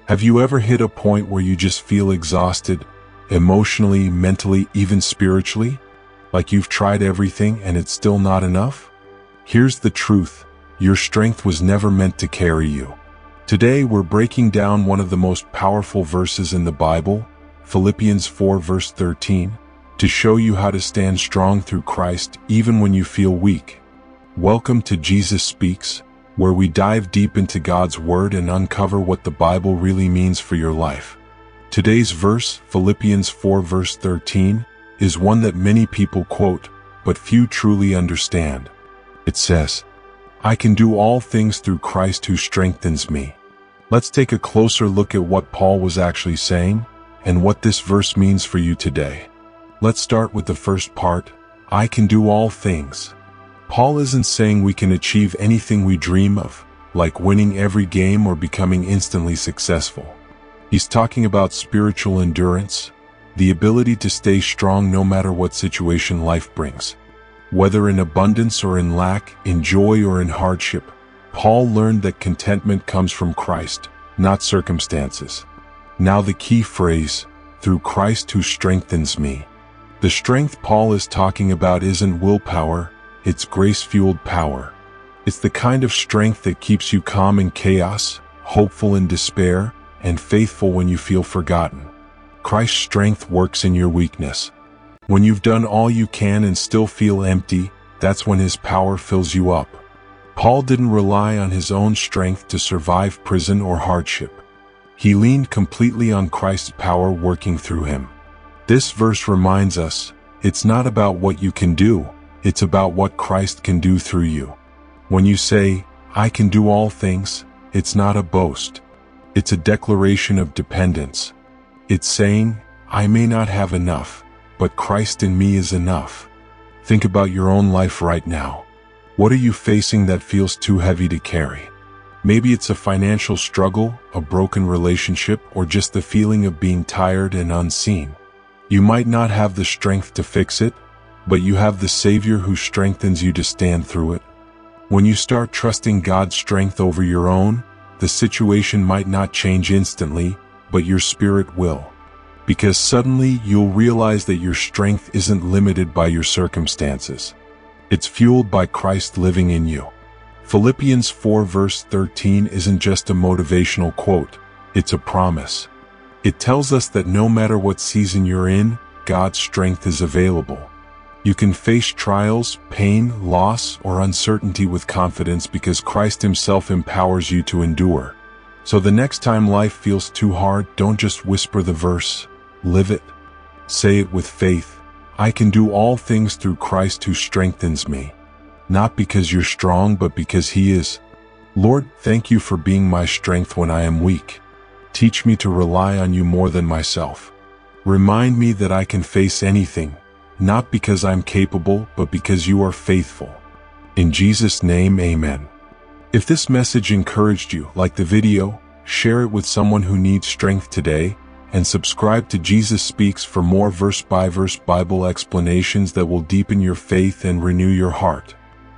Have you ever hit a point where you just feel exhausted, emotionally, mentally, even spiritually? Like you've tried everything and it's still not enough? Here's the truth: your strength was never meant to carry you. Today we're breaking down one of the most powerful verses in the Bible, Philippians 4 verse 13, to show you how to stand strong through Christ even when you feel weak. Welcome to Jesus Speaks, where we dive deep into God's Word and uncover what the Bible really means for your life. Today's verse, Philippians 4 verse 13, is one that many people quote, but few truly understand. It says, "I can do all things through Christ who strengthens me." Let's take a closer look at what Paul was actually saying and what this verse means for you today. Let's start with the first part, I can do all things. Paul isn't saying we can achieve anything we dream of, like winning every game or becoming instantly successful. He's talking about spiritual endurance, the ability to stay strong no matter what situation life brings. Whether in abundance or in lack, in joy or in hardship, Paul learned that contentment comes from Christ, not circumstances. Now the key phrase, through Christ who strengthens me. The strength Paul is talking about isn't willpower, it's grace-fueled power. It's the kind of strength that keeps you calm in chaos, hopeful in despair, and faithful when you feel forgotten. Christ's strength works in your weakness. When you've done all you can and still feel empty, that's when His power fills you up. Paul didn't rely on his own strength to survive prison or hardship. He leaned completely on Christ's power working through him. This verse reminds us, it's not about what you can do, it's about what Christ can do through you. When you say, I can do all things, it's not a boast. It's a declaration of dependence. It's saying, I may not have enough, but Christ in me is enough. Think about your own life right now. What are you facing that feels too heavy to carry? Maybe it's a financial struggle, a broken relationship, or just the feeling of being tired and unseen. You might not have the strength to fix it, but you have the Savior who strengthens you to stand through it. When you start trusting God's strength over your own, the situation might not change instantly, but your spirit will. Because suddenly you'll realize that your strength isn't limited by your circumstances. It's fueled by Christ living in you. Philippians 4 verse 13 isn't just a motivational quote, it's a promise. It tells us that no matter what season you're in, God's strength is available. You can face trials, pain, loss, or uncertainty with confidence because Christ Himself empowers you to endure. So the next time life feels too hard, don't just whisper the verse, live it. Say it with faith. I can do all things through Christ who strengthens me. Not because you're strong, but because He is. Lord, thank you for being my strength when I am weak. Teach me to rely on you more than myself. Remind me that I can face anything, not because I'm capable, but because you are faithful. In Jesus' name, amen. If this message encouraged you, like the video, share it with someone who needs strength today, and subscribe to Jesus Speaks for more verse-by-verse Bible explanations that will deepen your faith and renew your heart.